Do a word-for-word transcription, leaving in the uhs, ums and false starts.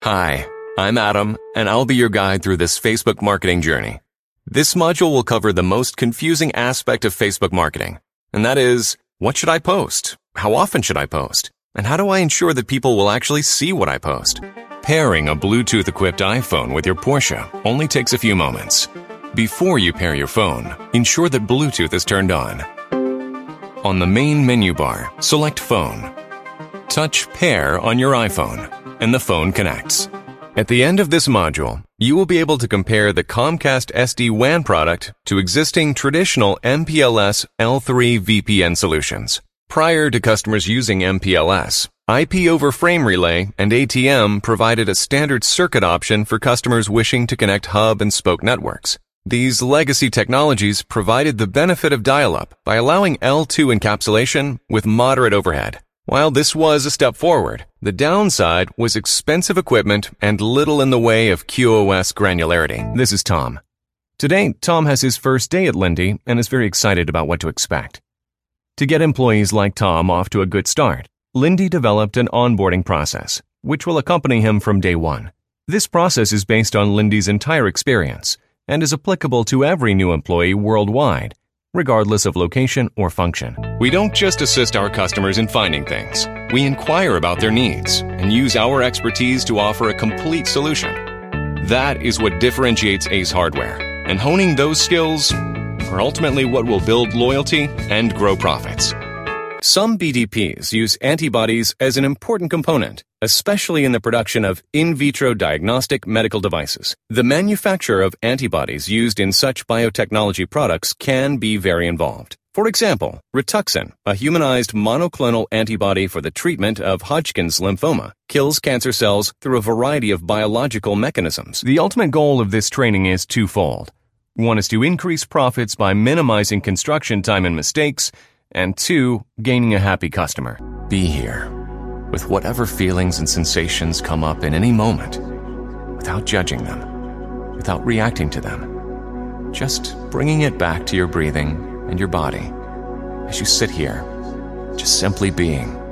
Hi, I'm Adam, and I'll be your guide through this Facebook marketing journey. This module will cover the most confusing aspect of Facebook marketing, and that is, what should I post? How often should I post? And how do I ensure that people will actually see what I post? Pairing a Bluetooth-equipped iPhone with your Porsche only takes a few moments. Before you pair your phone, ensure that Bluetooth is turned on. On the main menu bar, select Phone. Touch Pair on your iPhone, and the phone connects. At the end of this module, you will be able to compare the Comcast S D WAN product to existing traditional M P L S L three V P N solutions. Prior to customers using M P L S, I P over Frame Relay and A T M provided a standard circuit option for customers wishing to connect hub and spoke networks. These legacy technologies provided the benefit of dial-up by allowing L two encapsulation with moderate overhead. While this was a step forward, the downside was expensive equipment and little in the way of Q o S granularity. This is Tom. Today, Tom has his first day at Lindy and is very excited about what to expect. To get employees like Tom off to a good start, Lindy developed an onboarding process, which will accompany him from day one. This process is based on Lindy's entire experience and is applicable to every new employee worldwide, regardless of location or function. We don't just assist our customers in finding things. We inquire about their needs and use our expertise to offer a complete solution. That is what differentiates Ace Hardware, and honing those skills are ultimately what will build loyalty and grow profits. Some B D Ps use antibodies as an important component, especially in the production of in vitro diagnostic medical devices. The manufacture of antibodies used in such biotechnology products can be very involved. For example, Rituxan, a humanized monoclonal antibody for the treatment of Hodgkin's lymphoma, kills cancer cells through a variety of biological mechanisms. The ultimate goal of this training is twofold. One is to increase profits by minimizing construction time and mistakes, and two, gaining a happy customer. Be here, with whatever feelings and sensations come up in any moment, without judging them, without reacting to them, just bringing it back to your breathing and your body as you sit here, just simply being.